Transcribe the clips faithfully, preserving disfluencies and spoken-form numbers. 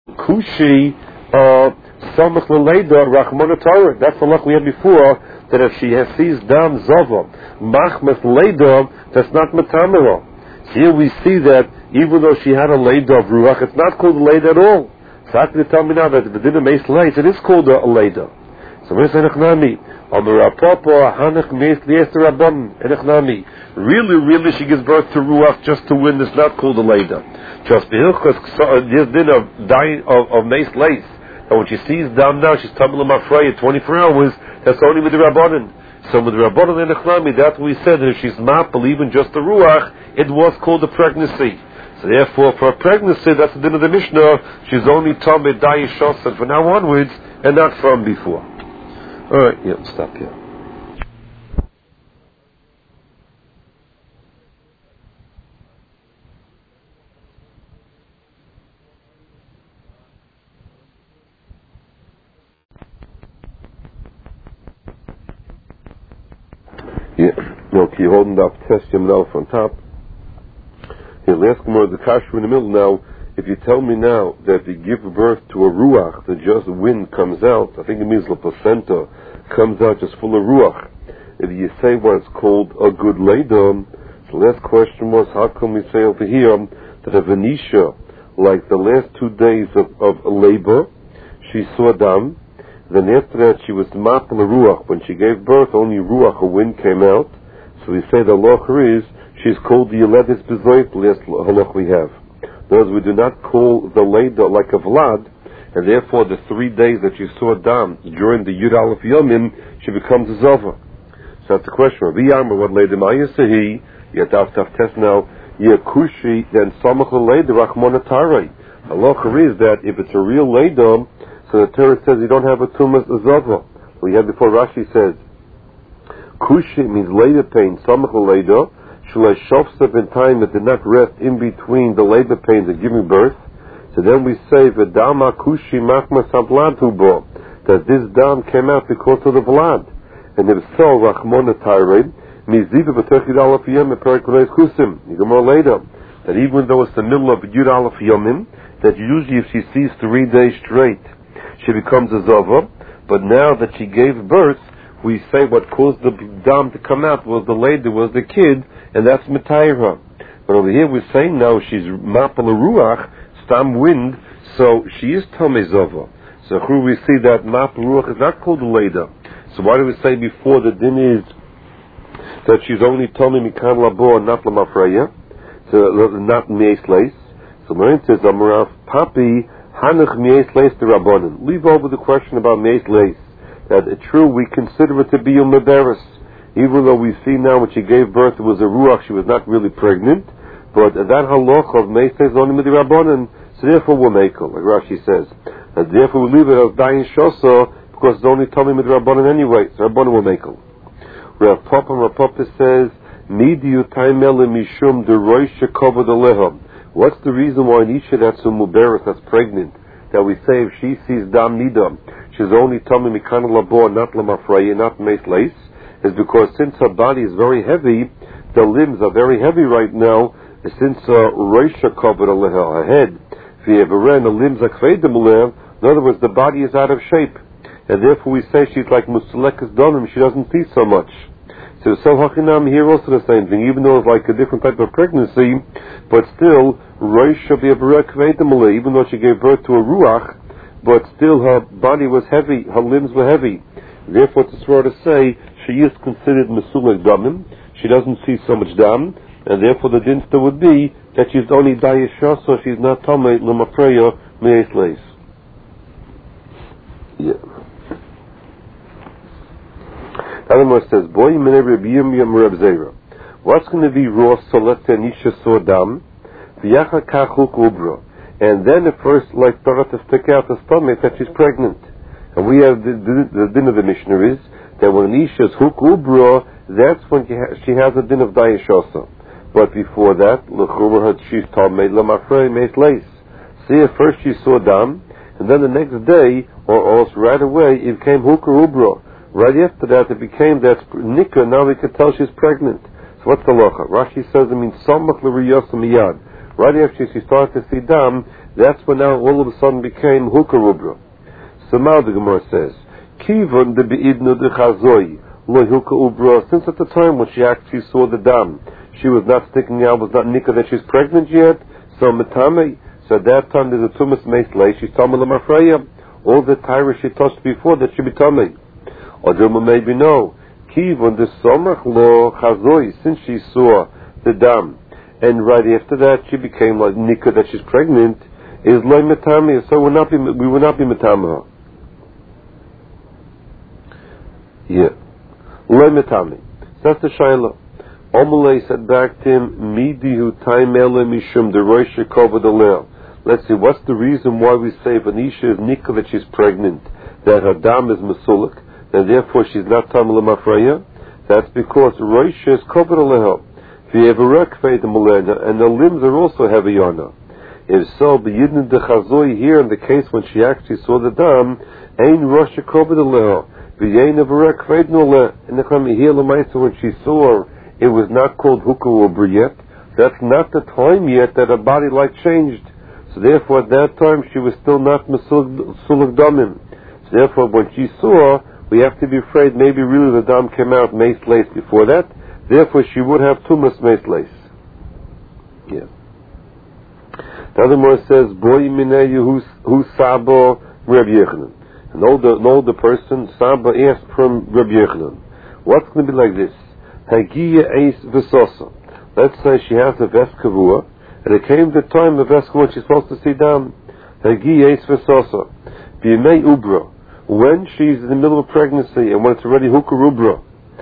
Kushi Samach Leleida Rachmana Torah. That's the luck we had before, that if she has sees Dam Zava, Machmas Leida, that's not Matamara. Here we see that even though she had a Leida of Ruach, it's not called a Leida at all. So how can you tell me now that the Din of Meis Leis, it is called a Leida? So we're saying, Echnami, really, really, she gives birth to Ruach just to win. It's not called a Leida. Just because this din of dying of, of Meis Leis, and when she sees Dam now, she's tumbling Mafreya twenty-four hours. That's only with the Rabbanan. So with the Rabbanan and Echnami, that's what we said, that if she's not believing just the Ruach, it was called a pregnancy. So therefore, for a pregnancy, that's the din of the Mishnah. She's only Tomei Dayi Shosan from now onwards, and not from before. All right, yeah, stop here. Yeah, no, keep holding up test him now from top. He'll ask more of the kasher in the middle now. If you tell me now that you give birth to a ruach, that just wind comes out, I think it means the placenta comes out just full of ruach. If you say what's called a good leida, the last question was, how come we say over here that a Venetia, like the last two days of, of labor, she saw Dam, then after that she was mapel ruach. When she gave birth, only ruach, a wind came out. So we say the halacha is, she's called the Yeledis Bezoit, last halacha we have. Thus, we do not call the Leida like a Vlad, and therefore the three days that you saw Dam during the Yud Aleph Yomim, she becomes a Zova. So that's the question. V'yamar what Leida Maya Sehi, yet after test now, Yakushi, then Samach Leida Rachmana Tarei. Halacha is that if it's a real Leida, so the Torah says you don't have a Tumas Zova. We had before Rashi says, Kushi means Leida pain, Samach Leida, Shalai Shofsef in time that did not rest in between the labor pains of giving birth. So then we say V'dama kushi machmas hablad hubo, that this dam came out because of the vlad. And if so, Rachmana Tared, miziva b'techid alaf yom eperik v'leis kusim. You go more later, that even though it's the middle of Yud Aleph Yomim, that usually if she sees three days straight, she becomes a zova. But now that she gave birth, we say what caused the dam to come out was the lady, was the kid, and that's Matayra. But over here we're saying now she's Mapala Ruach, Stam wind, so she is Tomei Zova. So here we see that Mapala Ruach is not called a Leda. So why do we say before the din is that she's only Tomei Mikan Labo and not Lamafreya? So not Meis Leis. So Marin says, Amarav Papi Hanach Meis Leis the Rabbanan. Leave over the question about Meis Leis. That it's true, we consider it to be a Meberis. Even though we see now when she gave birth it was a Ruach, she was not really pregnant. But that halacha of Meis Leis is only with the Rabbanan, so therefore we'll make her, like Rashi says. And therefore we leave it as Dayin Shosa, because it's only Tomei with the Rabbanan anyway, so Rabbanan will make her. Rav Papa, Rav Papa says, Midiu Taimele Mishum de Roisha Kovod Aleha. What's the reason why an Isha that's a Muberis, that's pregnant, that we say if she sees Dam Nida, she's only Tomei Mikan Labo, not Lamafreya, not Meis Leis, is because since her body is very heavy, the limbs are very heavy right now, since Roisha Kovod Aleha, her head, V'yeveren, the limbs are Kvedim Aleha, in other words, the body is out of shape. And therefore we say she's like Musalekas Donim, she doesn't see so much. So so Hachinam here also the same thing, even though it's like a different type of pregnancy, but still, Rosh even though she gave birth to a Ruach, but still her body was heavy, her limbs were heavy. Therefore it's fair to say, she is considered Mesulek Damim, she doesn't see so much Dam, and therefore the din still would be that she's only Dayesha, so she's not Tomei L'Mafreya Meis Leis. Yeah. Adamar says, Boy Mene Reb Yirmiyah Reb Zera. What's going to be raw Solet Nisha Sodam? V'yacha Kachuk Ubra. And then at first, like Torah to stick out the stomach that she's pregnant. And we have the, the, the din of the Mishnah is that when Nisha is Huk Ubra, that's when she, ha- she has a din of Dayeshosa. But before that, L'chubra had she's Tomei L'Mafrei Meis Leis. See, at first she saw Dam, and then the next day, or else right away, it became Huk Ubra. Right after that, it became that Nika, now we can tell she's pregnant. So what's the locha? Rashi says it means Samach L'Riyos Miyad. Right after she started to see Dam, That's when now all of a sudden became Hukah Rubra. So now the Gemara says, Kivon de beidnu de chazoi, lo Hukah Ubra, since at the time when she actually saw the dam, she was not sticking out, was not nikah that she's pregnant yet, so metame, so at that time there's a tumas meislei, she's tamei l'mafreya. All the tyra she touched before, that she be tamei. Or Dilma maybe no. Kivon de somach lo chazoi, since she saw the dam, and right after that she became like nikah that she's pregnant, is lo metame, so we'll not be, we will not be metame. Yeah. Lo metame. That's the shayla. Omalei said back to him, Midihu taimele mishum de roisha kovod alel. Let's see, what's the reason why we say if Anisha is nikah that she's pregnant, that her dam is masulik, and therefore she's not tamei l'mafreya? That's because roisha is kovod alel. If you have a rekfei the malena, and the limbs are also heavy on her. If so, b'yidin de chazoi here in the case when she actually saw the dam, ein roisha kovod alel. V'yein of a rekfei no le. And when she saw her, it was not called Hukah Ubra yet. That's not the time yet that her body light changed. So therefore at that time she was still not Mesuluk Damim. So therefore when she saw, we have to be afraid maybe really the dam came out mace lace before that. Therefore she would have tumas mace lace. Yeah. The other more says, Boy Mineyu who Sabo Reb Yechanan. An older, an older person, Saba asked from Reb Yechanan, what's going to be like this? Hagiya Eis V'sosa. Let's say she has a Ves Kavua, and it came the time of Ves Kavua she's supposed to see down. Hagiya Eis V'sosa. B'yimei Ubra. When she's in the middle of pregnancy, and when it's already Hukah Ubra.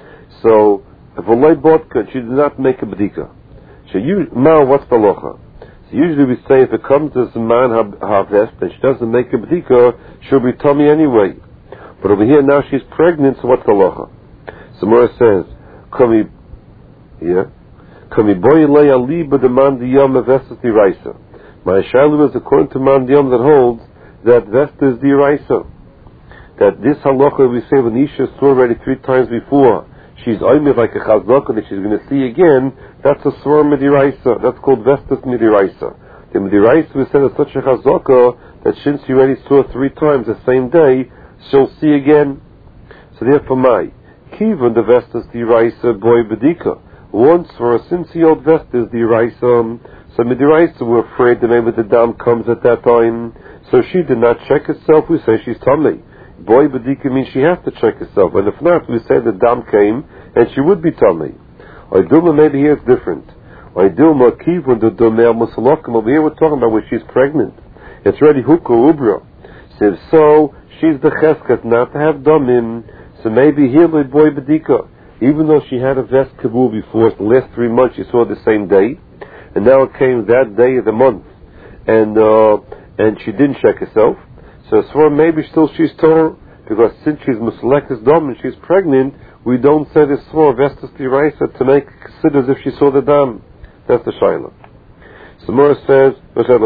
So, if a lay bodka, she did not make a bedika. So you, now what's the locha? So usually we say if it comes to Zman HaVest, and she doesn't make a bedika, she'll be tummy anyway. But over here now she's pregnant, so what's the locha? So Mora says, Kami, yeah, Kami boy lay ali but the man the yom vestas the raisa. My shalu is according to man the yom that holds that vestas the raisa. That this halacha we say when Isha saw already three times before, she's oimid like a chazaka that she's going to see again. That's a swar midiraisa. That's called vestas midiraisa. The midiraisa we said is such a chazaka that since she already saw three times the same day, she'll see again. So therefore, my. Kivan the vestas the raisa boy bedika. Once for a since the old vestas the raisa, so midiraisa were afraid that maybe the dam comes at that time. So she did not check herself. We say she's tummy. Boy bedika means she has to check herself, and if not, we say the dam came and she would be tummy. Oidulma maybe here it's different. Oidulma kivan the domel musalakim. Over here we're talking about when she's pregnant. It's already Hukah Ubra. So if so, she's the cheskat not to have damim. So maybe here by boy bedika, even though she had a Ves Kavua before, the last three months she saw the same day, and now it came that day of the month, and uh, and she didn't check herself. So as far maybe still she's Torah, because since she's Musalekis Dam and she's pregnant, we don't say this for Vestas Diraisa to make it consider as if she saw the dam. That's the Shaila. So Mora says,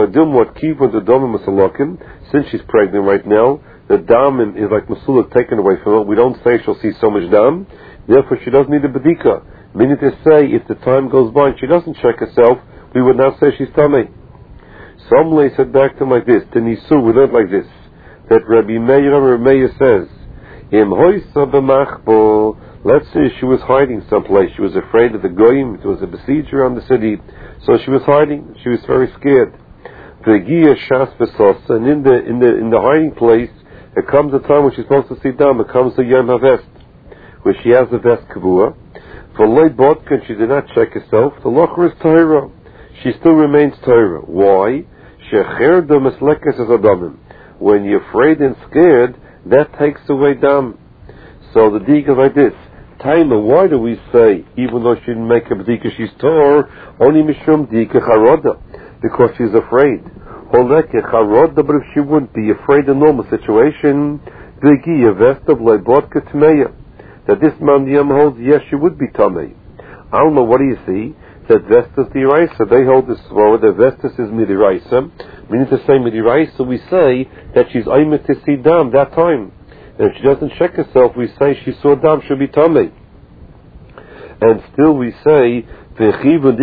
since she's pregnant right now, the dam is like Masulik taken away from her. We don't say she'll see so much dam. Therefore, she doesn't need a bedika. Meaning to say, if the time goes by and she doesn't check herself, we would not say she's tummy. Somebody said back to him like this. To Nisu, we learned like this. That Rabbi Meir, Rabbi Meir says, Im hoisa b'machbo. Let's say she was hiding someplace. She was afraid of the goyim. There was a besiege around the city. So she was hiding. She was very scared. V'giya shas v'sos. And in the, in the, in the hiding place, it comes a time when she's supposed to see down. It comes to Yom HaVest, where she has the Ves Kavua. For lay bodka, she did not check herself. The locher is Torah. She still remains Torah. Why? Shecher do mislekes as adamim. When you're afraid and scared, that takes away dam. So the dig is like this. Taima, why do we say, even though she didn't make a b'dika, she's Torah, only mishum dika charoda, because she's afraid. Holeke charoda, but if she wouldn't be afraid in normal situation, b'gi yavesta b'leibodka tmeya, that this man yam holds, yes, she would be tamei. I don't know, what do you see? That vestas diraisa, they hold this sword, that vestas is midiraisa, meaning to say midiraisa, we say that she's aimed to see dam that time. And if she doesn't check herself, we say she saw dam, she'll be tamei. And still we say But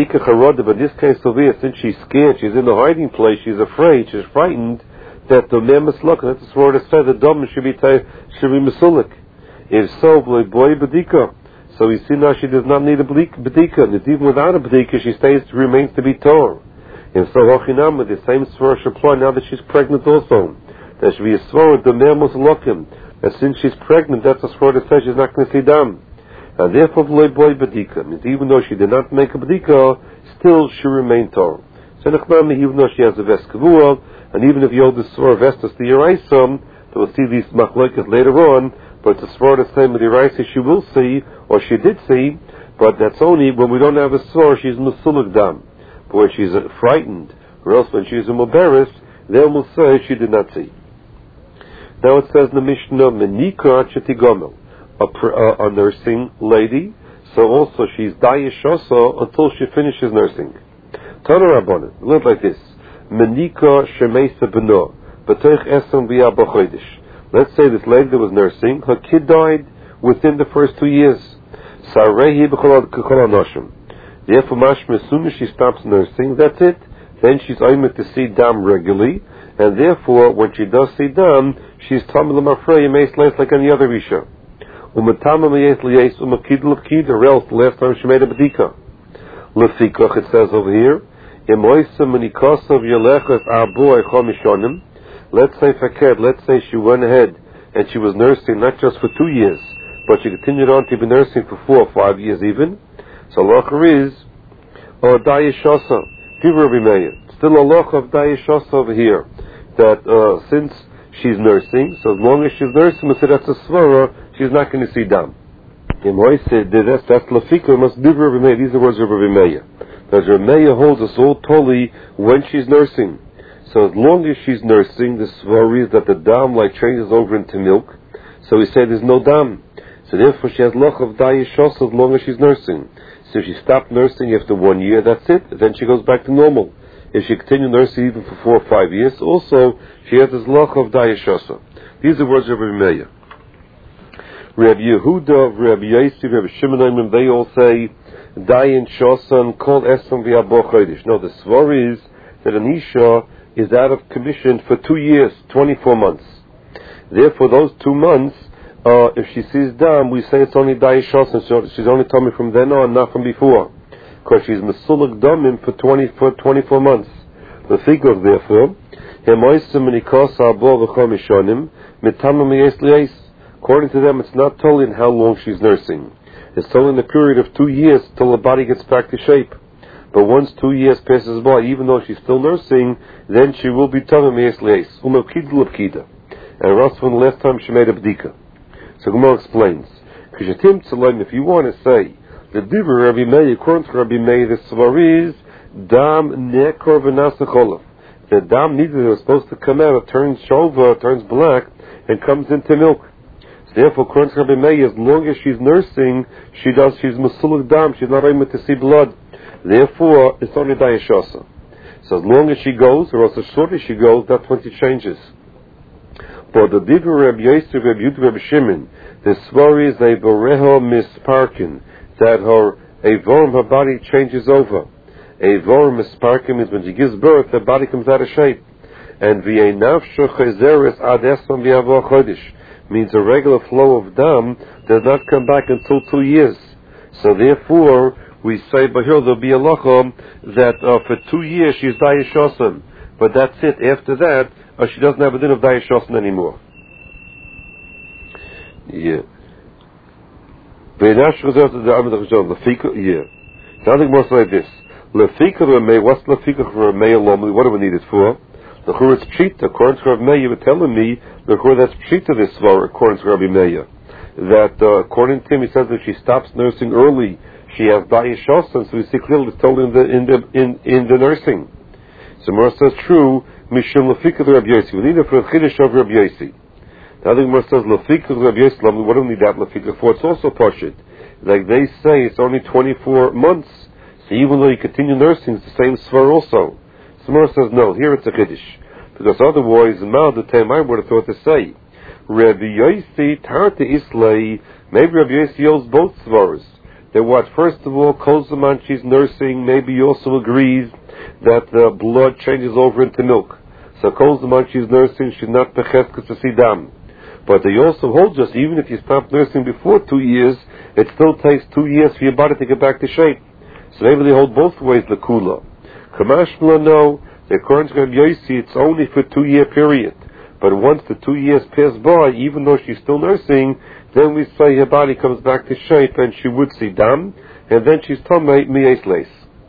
in this case over here, since she's scared, she's in the hiding place, she's afraid, she's frightened, that the mem is looking. That's the word that said the dom should be should be mesulik. If so, boy bedika. So we see now she does not need a bedika. And even without a bedika, she stays remains to be torn. If so, hochinam, the same svara should apply now that she's pregnant also. There should be a svara the mem was looking. And since she's pregnant, that's a svara that says she's not going to see dam. And therefore, boy bedika means even though she did not make a bedika, still she remained torn. So even though she has a veskavua, and even if you hold the svara vestas to Yeraisam, we'll see these machlokas later on, but the svara the same with Yeraisa she will see, or she did see, but that's only when we don't have a svara, she's mesulik dam. But when she's uh, frightened, or else when she's embarrassed, then we'll say she did not see. Now it says in the Mishnah, Menika Chetigomel, a, a, a nursing lady, so also she's dayeshosa until she finishes nursing. Tana Rabbanan, learn like this. Menika Shemeisa Beno, B'toich Esam V'ya B'chodesh. Let's say this lady that was nursing, her kid died within the first two years. Sarehi B'chol HaNoshim. Therefore, mashma, as soon as she stops nursing, that's it. Then she's aimed to see dam regularly, and therefore, when she does see dam, she's tamil mafrei yemes leis like any other isha. Umatama meyes liyes umakid l'kid, or else the last time she made a bedika. Lefikach, it says over here, imoisa menikosav yelechas arbo echom mishonim. Let's say faked, let's say she went ahead and she was nursing not just for two years, but she continued on to be nursing for four or five years even. So halacha is, or dayeshosa, divrei Rabbi Meir. Still a halacha of dayeshosa over here, that uh, since she's nursing, so as long as she's nursing, we say that's a svara, she's not going to see dam. And why said that's that's lafika must divrei Rabbi Meir. These are the words of Rabbi Meir. Because Rabbi Meir holds us all totally when she's nursing. So as long as she's nursing, the svara is that the dam like changes over into milk. So we say there's no dam. So therefore she has loch of dayeshos as long as she's nursing. So if she stopped nursing after one year, that's it. Then she goes back to normal. If she continued nursing even for four or five years, also she has this loch of dayeshos. These are words of Rabbi Meir. Rabbi Yehuda, Rabbi Yossi, Rabbi Shimon, they all say dayin shosan kol esam v'yabo chodesh. No, the svar is that an isha is out of commission for two years, twenty-four months. Therefore, those two months, uh, if she sees dam, we say it's only dayin shosan. So she's only told me from then on, not from before, because she's mesulik damim for twenty for twenty-four months. The figure, therefore, hemoisim menikos arbo v'chom mishonim mitamam miyes liyes. According to them, it's not told in how long she's nursing. It's told in the period of two years till the body gets back to shape. But once two years passes by, even though she's still nursing, then she will be tamim miyes liyes. Umavkid l'pkida. And Ross from the last time she made a bdika. So Gemara explains. If you want to say, the divrei Rabbi Meir, according to Rabbi Meir, the svar is dam nekor v'nasacholav. The dam neither was supposed to come out, it turns shova, turns black, and comes into milk. Therefore, according to Rabbi Meir, as long as she's nursing, she does, she's mesulik dam, she's not able to see blood. Therefore, it's only dayeshosa. So as long as she goes, or else as short as she goes, that's when she changes. But the divrei Rabbi Yosef, Rabbi Yehuda, Rabbi Shimon, the svar is a boreho misparkin, that her avorim, her body changes over. Avorim misparkin means when she gives birth, her body comes out of shape. And v'einavsho chezeres ad esam v'yavo chodesh means a regular flow of dam does not come back until two years. So therefore, we say, but here there'll be a lachom that uh, for two years she's dayeshosan, but that's it. After that, uh, she doesn't have a din of dayeshosan anymore. Yeah. Yeah. Something more like this. What's lefika for a male normally? What do we need it for? The chur is pshita. According to Rabbi Meir, you were telling me the chur that's pshita this svar. According to Rabbi Meir, that uh, according to him, he says that she stops nursing early, she has dayeshosan. So we see clearly it's told in the in the in, in the nursing. So Mora says true. Mishum lefika Rabbi Yossi. We need it for a chiddush of Rabbi Yossi. The other Mora says lefika Rabbi Yossi. What do we need that lefika for? It's also pashut. Like they say, it's only twenty-four months. So even though you continue nursing, it's the same svar also. Samar says no, here it's a chiddush. Because otherwise, Mal the time I would have thought to say, Rabbi Yossi Tarta Islay, maybe Rabbi Yossi holds both svaras. that what, first of all, Kol Zaman she's nursing, maybe he also agrees that the blood changes over into milk. So Kol Zaman she's nursing, she's not Becheskes to see dam. But they also hold just, even if you stop nursing before two years, it still takes two years for your body to get back to shape. So maybe they hold both ways, the Kula. Kamashmala, no, the according to Rabbi Yossi, it's only for a two-year period. But once the two years pass by, even though she's still nursing, then we say her body comes back to shape and she would see dam, and then she's tamei mi'es leis.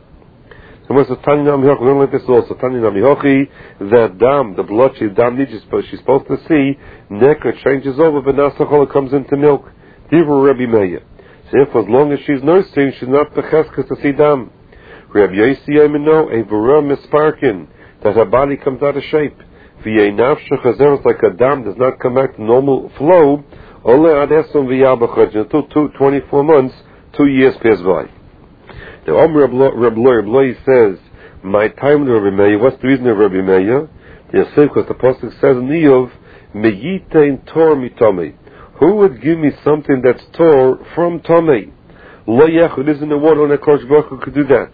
So we learn like this also. Tani Namihochi, that dam, the blood she's dam needs, she's supposed to see, neka changes over, but nasachol comes into milk. Divrei Rabbi Meir. So if as long as she's nursing, she's not becheskes to see dam. Rabbi Yossi Yemino, a v'ra misparkin, that her body comes out of shape. V'yei nafshe chazeres, like a dam does not come back to normal flow, ole ad esum v'yabachaj, until two, twenty-four months, two years pass by. The Omer Rabbi Loi says, my time to Rabbi Meir, what's the reason of Rabbi Meir? The Yosef, because the Apostle says in Eov, Meyitein Tor mitome. Who would give me something that's Tor from Tomei? Lo Yechud isn't the one on a Kosh Baruch who could do that.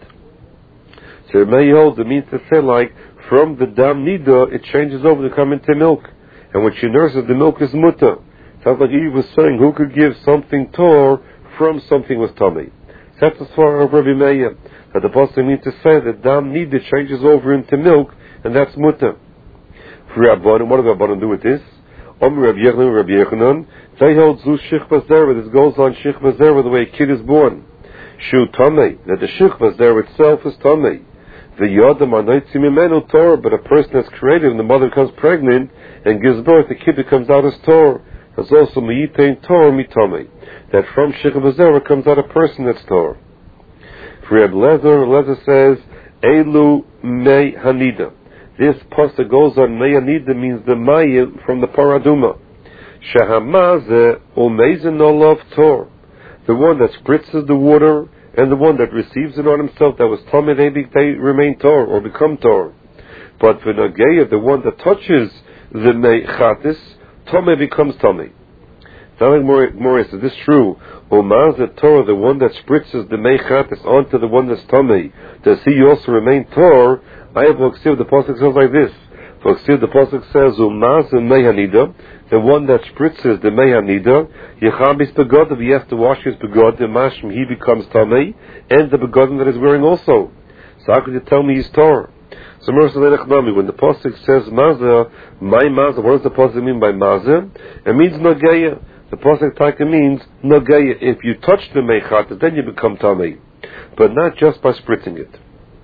So Rabbi Meir holds, it means to say like, from the Dam Nida, it changes over to come into milk. And when she nurses, the milk is mutter. Sounds like Eve was saying, who could give something Tor from something with Tomei? That's as far as Rabbi Meir. That the Apostle means to say that Dam Nida changes over into milk, and that's mutter. For Rabbanon, what do Rabbanon do with this? Om Rabbi Yechanan, Rabbi Yechanan, they hold zu Shichva Zera. This goes on Shichva Zera the way a kid is born. Shu Tomei, that the Shichva Zera itself is Tomei. The Yodam Anoitzi Mimenu Torah, but a person that's created and the mother becomes pregnant and gives birth, the kid becomes out as Torah. There's also Meyitein Torah mitomei, that from Shichva Zera comes out a person that's Torah. For Reb Lezer, Lezer says, Elu Mei Hanida. This pasuk goes on Mei Hanida means the Mayim from the Paraduma. Shahamaze Umeizen Olav Tor. The one that spritzes the water and the one that receives it on himself that was Tomei, they, be, they remain Tor or become Tor. But for Nageya, the one that touches the Mei Chatis, Tomei becomes Tomei. Telling Morris, is this true? Umaz the Torah, the one that spritzes the Mei Chatis onto the one that's Tomei, does he also remain Tor? I have Voksiv, the Pasuk says like this. Voksiv, the Pasuk says, Umaz the Mei Hanida, the one that spritzes the Mei Hanida, Yechabis Begodim, he has to wash his Begodim, Mashim, he becomes Tomei, and the Begodim that he's wearing also. So how could you tell me he's Torah? So when the Pasuk says Mazah, my Mazah, what does the Pasuk mean by Mazah? It means Nageya. The Pasuk Taika means Nageya. If you touch the Meichatas, then you become Tamei. But not just by spritzing it.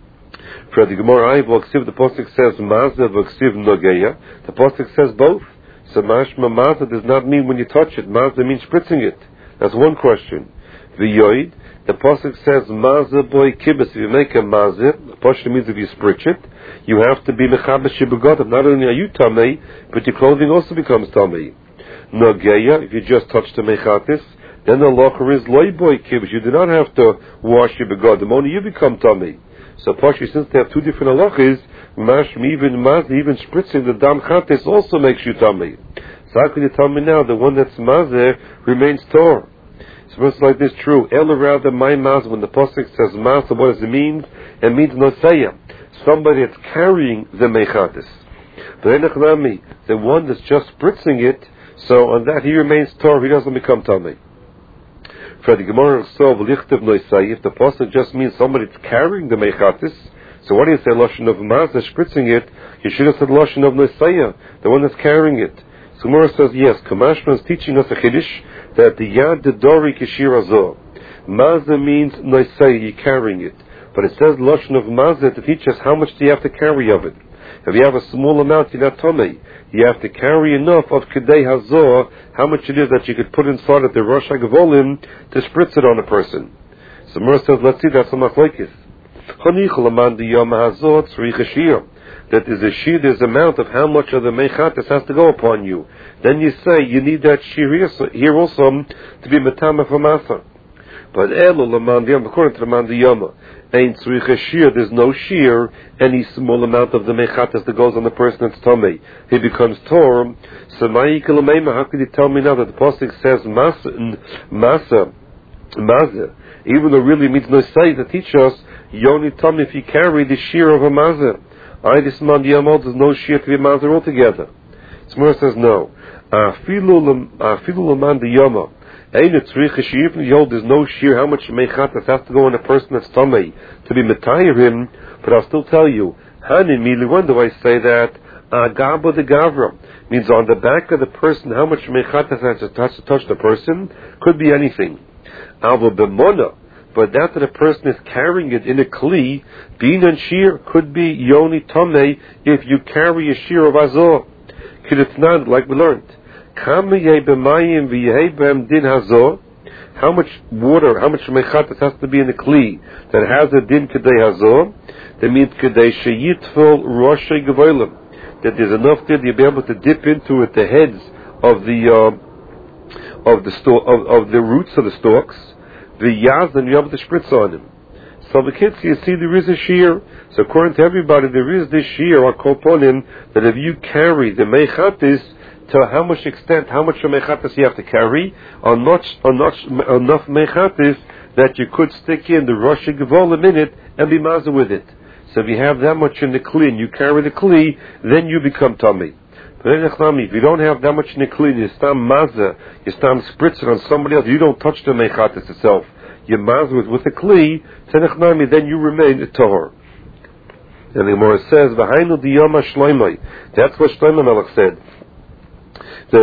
For the Gemara, the Pasuk says Mazah v'ksiv Nageya. The Pasuk says both. So Mashma Mazah does not mean when you touch it. Mazah means spritzing it. That's one question. V'yoid, the Pasuk says Mazah boy kibbutz. If you make a Mazah, the Pasuk means if you spritz it, you have to be mechabesh begodim. Not only are you tamei, but your clothing also becomes tamei. Nageya, if you just touch the mechatis, then the locher is loy boy kibbutz. You do not have to wash your begodim. Only you become tamei. So Pasuk, since they have two different halachas, mashmi even mazah, even spritzing the dam chatis also makes you tamei. So how can you tell me now the one that's mazah remains tor? So it's like this true. Ela rather my mazah, when the Pasuk says mazah, what does it mean? It means noseya, somebody that's carrying the mechatis. But enechnami, the one that's just spritzing it, so on that he remains tor, he doesn't become tamei. For the Gemara so v'lichtav noseya, if the Pasuk just means somebody that's carrying the mechatis, so what do you say lashon of mazah spritzing it? You should have said lashon of noseya, the one that's carrying it. So Gemara says yes. Kamashma is teaching us a chiddush that the yad dedori kishir azor. Mazah means noseya, you're carrying it. But it says lashon of mazah to teach us how much do you have to carry of it. If you have a small amount, you're not tomei. You have to carry enough of kedei hazor, how much it is that you could put inside of the rosh hagavolim to spritz it on a person. So Mur says, let's see, that's a machlokes. That is a shear, there's amount of how much of the mechatis has to go upon you. Then you say you need that shear here also to be metama for masa. But elo lamandiyam, according to the mandiyama, ain't tzricha shear, there's no shear, any small amount of the mechatas that goes on the person that's tomei, he becomes tor. So ma'ikalameima, how could you tell me now that the Pasuk says masa, masa mazeh. Even though really means no say to teach us, Yoni Tom, if you carry the shear of a mazeh. I this man Yamod, there's no shear to be mazeh altogether. Smur says no. Afilu Laman the Yama. There's no shear how much mechatas has to go on a person that's tummy to be metayir him, but I'll still tell you. Hanimili, when do I say that? Agabo de Gavra means on the back of the person how much mechatas has to touch, to touch the person could be anything. Alva b'mona, but that the person is carrying it in a kli, being on shear could be yoni tomei if you carry a shear of azor. Could it's not like we learned. How much water, how much mechatas has to be in the kli that has a din kedei hazor? That means kedei sheyitfol roshay gevolim. That there's enough there to be able to dip into it the heads of the uh, of the sto- of, of the roots of the stalks. The yaz, and you have to spritz on him. So the kids, you see, there is a shear. So according to everybody, there is this shear or koponim that if you carry the mechatis, to how much extent, how much mechatis you have to carry, or not, or not enough mechatis that you could stick in the rosh gevolim in it and be mazah with it. So if you have that much in the kli and you carry the kli, then you become tummy. But if you don't have that much in the kli, you stand mazah, you stand spritzer on somebody else, you don't touch the mechatis itself. You mazah with with the kli, then you remain a tahor. And the Gemara says, "V'hainu diyama shloimai." That's what Shlomo Melech said. That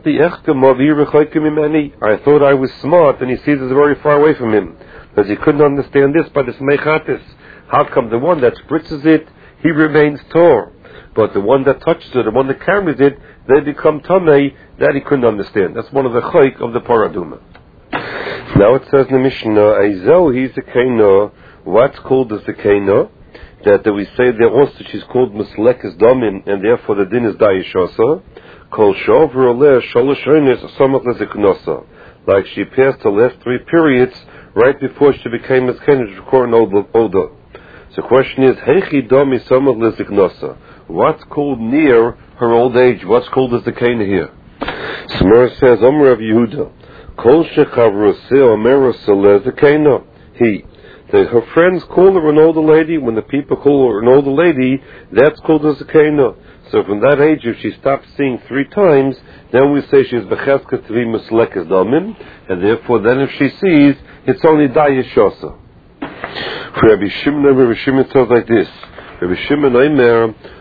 I thought I was smart, and he sees us very far away from him, because he couldn't understand this by this mechatis. How come the one that spritzes it, he remains tor, but the one that touches it, the one that carries it, they become tamei? That he couldn't understand. That's one of the chayk of the paraduma. Now it says in the Mishnah, Aizo, he's a kaino. What's called as the kaino? That, that we say there also she's called Muslekes Domin, and therefore the din is Dayishosa. Kol Shover Oleh Sholosh Oines Somach Leziknosa. Like she passed the last three periods right before she became a Kenesh Rekorn Oda. So the question is, Hechi Domi Somach Leziknosa. What's called near her old age? What's called as the Kena here? Smur says, Omer of Yehuda. Kol Shechavrusse Omerus Lezikno. He. The, her friends call her an older lady. When the people call her an older lady, that's called a zakena. So from that age, if she stops seeing three times, then we say she's becheska to be muslekes damim, and therefore then if she sees, it's only dayishosa. For Rabbi Shimon, Rabbi Shimon says like this: Rabbi Shimon Omer,